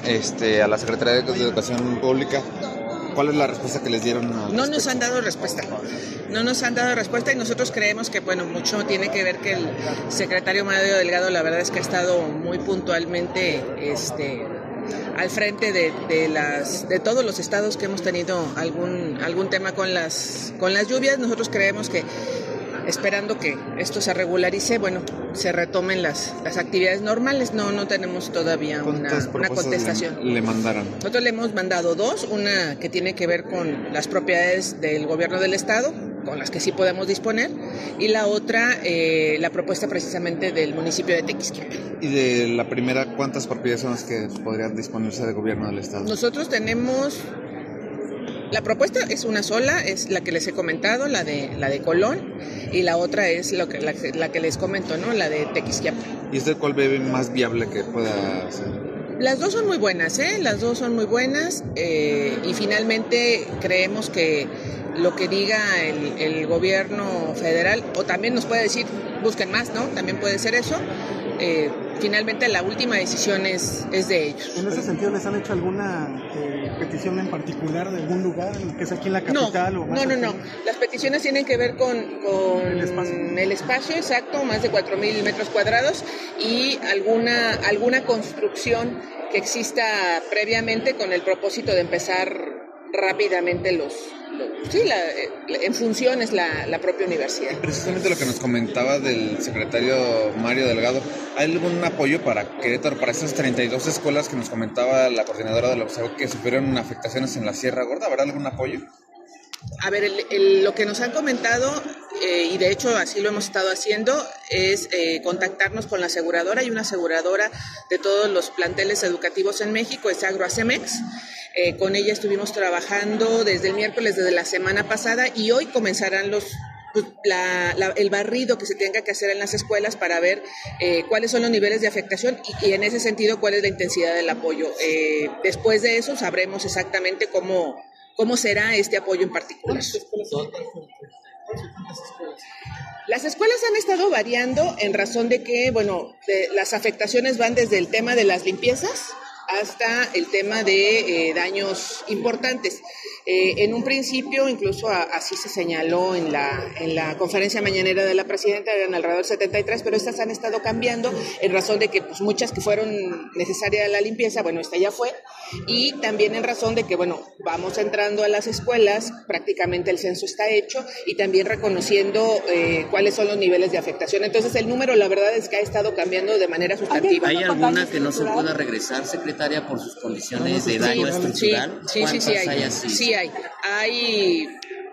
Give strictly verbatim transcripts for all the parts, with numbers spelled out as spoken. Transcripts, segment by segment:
este, a la Secretaría de Educación Pública. ¿Cuál es la respuesta que les dieron? No nos han dado respuesta. No nos han dado respuesta y nosotros creemos que, bueno, mucho tiene que ver que el secretario Mario Delgado, la verdad es que ha estado muy puntualmente este, al frente de, de, las, de todos los estados que hemos tenido algún, algún tema con las, con las lluvias. Nosotros creemos que, esperando que esto se regularice, bueno, se retomen las, las actividades normales. No, no tenemos todavía una, una contestación. Le, le mandaron? Nosotros le hemos mandado dos, una que tiene que ver con las propiedades del gobierno del estado, con las que sí podemos disponer, y la otra, eh, la propuesta precisamente del municipio de Tequisquiapan. ¿Y de la primera, cuántas propiedades son las que podrían disponerse del gobierno del estado? Nosotros tenemos... La propuesta es una sola, es la que les he comentado, la de la de Colón, y la otra es lo que, la, la que les comento, ¿no? La de Tequisquiapan. ¿Y usted cuál ve más viable que pueda hacer? Las dos son muy buenas, ¿eh? Las dos son muy buenas eh, y finalmente creemos que lo que diga el, el gobierno federal, o también nos puede decir, busquen más, ¿no? También puede ser eso. Eh, finalmente la última decisión es, es de ellos. ¿En ese sentido les han hecho alguna eh, petición en particular de algún lugar, que es aquí en la capital? No, o más no, no, no. Las peticiones tienen que ver con, con el, espacio. el espacio exacto, más de cuatro mil metros cuadrados, y alguna, alguna construcción que exista previamente con el propósito de empezar rápidamente los... Sí, la, en función es la, la propia universidad. Precisamente lo que nos comentaba del secretario Mario Delgado, ¿hay algún apoyo para Querétaro, para esas treinta y dos escuelas que nos comentaba la coordinadora del observatorio que sufrieron afectaciones en la Sierra Gorda? ¿Habrá algún apoyo? A ver, el, el, lo que nos han comentado, eh, y de hecho así lo hemos estado haciendo, es eh, contactarnos con la aseguradora. Hay una aseguradora de todos los planteles educativos en México, es Agroacemex. Eh, con ella estuvimos trabajando desde el miércoles, desde la semana pasada, y hoy comenzarán los pues, la, la, el barrido que se tenga que hacer en las escuelas para ver eh, cuáles son los niveles de afectación y, y en ese sentido cuál es la intensidad del apoyo. Eh, después de eso sabremos exactamente cómo, cómo será este apoyo en particular. Las escuelas han estado variando en razón de que, bueno, de, las afectaciones van desde el tema de las limpiezas hasta el tema de eh, daños importantes. Eh, en un principio, incluso a, así se señaló en la, en la conferencia mañanera de la presidenta, eran alrededor de setenta y tres, pero estas han estado cambiando en razón de que pues, muchas que fueron necesarias la limpieza, bueno, esta ya fue, y también en razón de que, bueno, vamos entrando a las escuelas, prácticamente el censo está hecho, y también reconociendo eh, cuáles son los niveles de afectación. Entonces, el número, la verdad es que ha estado cambiando de manera sustantiva. ¿Hay alguna que no se pueda regresar, secretaria, por sus condiciones de daño sí, estructural? Sí, sí, sí, hay. hay así? Sí hay. Hay,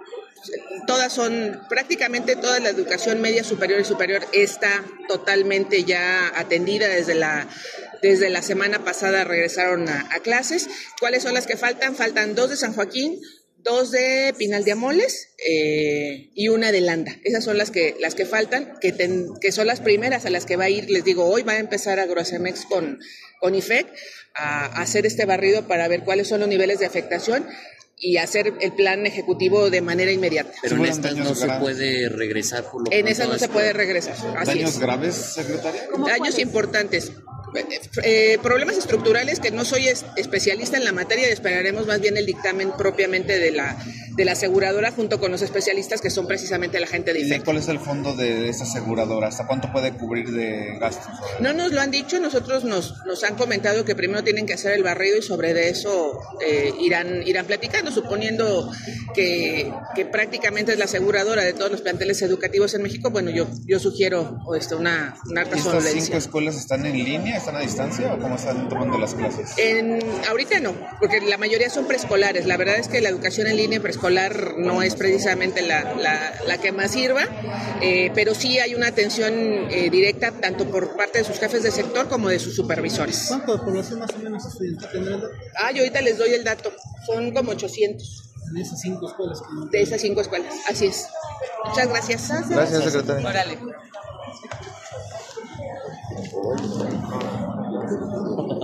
todas son, prácticamente toda la educación media, superior y superior está totalmente ya atendida desde la, desde la semana pasada regresaron a, a clases. ¿Cuáles son las que faltan? Faltan dos de San Joaquín, dos de Pinal de Amoles eh, y una de Landa. Esas son las que las que faltan, que, ten, que son las primeras a las que va a ir. Les digo, hoy va a empezar Agroacemex con, con I F E C a, a hacer este barrido para ver cuáles son los niveles de afectación y hacer el plan ejecutivo de manera inmediata. Pero en estas no se puede regresar por lo En esas no se puede regresar. Así ¿Daños es. graves, secretaria? Daños importantes. Eh, problemas estructurales que no soy es, especialista en la materia, esperaremos más bien el dictamen propiamente de la, de la aseguradora junto con los especialistas que son precisamente la gente de I F E C. ¿Y cuál es el fondo de esa aseguradora? ¿Hasta cuánto puede cubrir de gastos? No nos lo han dicho, nosotros nos, nos han comentado que primero tienen que hacer el barrido y sobre de eso eh, irán, irán platicando, suponiendo que, que prácticamente es la aseguradora de todos los planteles educativos en México. Bueno, yo, yo sugiero esto, una, una razón. ¿Estas cinco escuelas están en línea? ¿Están a distancia o cómo están tomando las clases? En, ahorita no, porque la mayoría son preescolares. La verdad es que la educación en línea preescolar no es precisamente la, la, la que más sirva, eh, pero sí hay una atención eh, directa tanto por parte de sus jefes de sector como de sus supervisores. ¿Cuánto de población más o menos estudiante tendrán? Ah, yo ahorita les doy el dato, son como ochocientos. De esas cinco escuelas. Que... De esas cinco escuelas, así es. Muchas gracias. Gracias, secretaria. Órale.